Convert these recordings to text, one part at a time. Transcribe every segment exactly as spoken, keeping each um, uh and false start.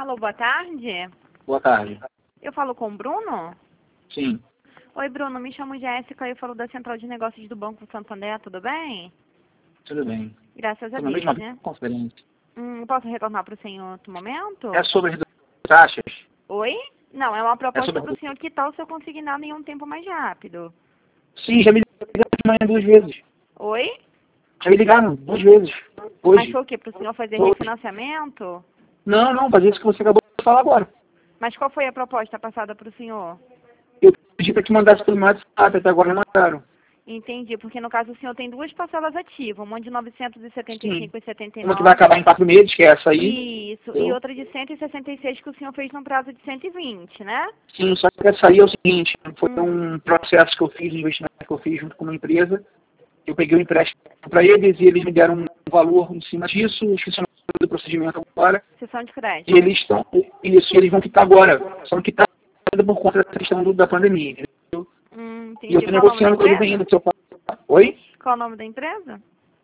Alô, boa tarde. Boa tarde. Eu falo com o Bruno? Sim. Oi, Bruno, me chamo Jéssica e eu falo da Central de Negócios do Banco Santander, tudo bem? Tudo bem. Graças a Estou na Deus, mesma né? conferência. Hum, posso retornar para o senhor em outro momento? É sobre as taxas? Oi? Não, é uma É proposta sobre... para o senhor que tal se eu consignado em um tempo mais rápido. Sim, já me ligaram de manhã duas vezes. Oi? Já me ligaram duas vezes. Mas Hoje. foi o quê? Para o senhor fazer Hoje. refinanciamento? Não, não, fazer isso que você acabou de falar agora. Mas qual foi a proposta passada para o senhor? Eu pedi para que mandasse pelo meu WhatsApp, até agora não mandaram. Entendi, porque no caso o senhor tem duas parcelas ativas, uma de novecentos e setenta e Sim. cinco e setenta e Uma que vai nove. acabar em quatro meses, que é essa aí. Isso, e Eu... outra de cento e sessenta e seis que o senhor fez no prazo de cento e vinte, né? Sim, só que essa aí é o seguinte, foi Hum. um processo que eu fiz, um investimento que eu fiz junto com uma empresa. Eu peguei o empréstimo para eles e eles me deram um valor em cima disso, esqueci o nome do procedimento agora. Sessão de crédito. E eles estão, isso, eles vão quitar agora. Só que está por conta da questão do, da pandemia, entendeu? Hum, E eu entendi. estou Qual o nome da negociando com eles empresa? ainda. Se eu... Oi? Qual o nome da empresa?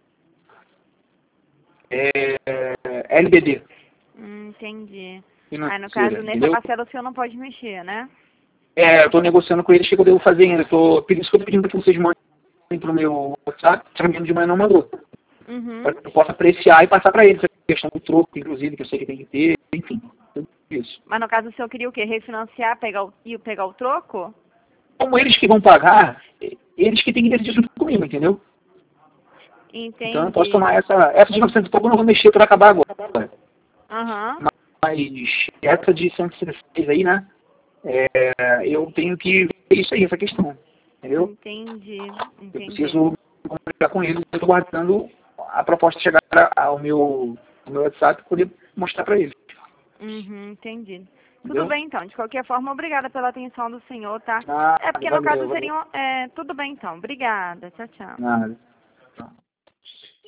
É, L B D. Hum, entendi. Financeira, Aí no caso, nessa entendeu? parcela o senhor não pode mexer, né? É, eu estou negociando com eles o que eu devo fazer ainda. Tô, por isso que eu estou pedindo para que vocês mandem para o meu WhatsApp. Se não me engano, de manhã não mandou. Uhum. Para que eu possa apreciar e passar para eles a questão do troco, inclusive, que eu sei que tem que ter, enfim, tudo isso. Mas no caso o senhor queria o quê? Refinanciar pegar o, e pegar o troco? Como eles que vão pagar, eles que têm que decidir junto comigo, entendeu? Entendi. Então eu não posso tomar essa... Essa de novecentos e pouco eu não vou mexer para acabar agora. Aham. Mas essa de cento e sessenta e seis aí, né? É, eu tenho que ver isso aí, essa questão. Entendeu? Entendi. Eu Entendi. preciso comunicar com eles. Eu estou guardando a proposta chegar ao meu, ao meu WhatsApp para poder mostrar para eles. Uhum, entendi. Tudo Entendeu? bem então. De qualquer forma, obrigada pela atenção do senhor, tá? Nada, É porque no valeu, caso valeu. seriam. É, tudo bem então. Obrigada. Tchau, tchau. Nada.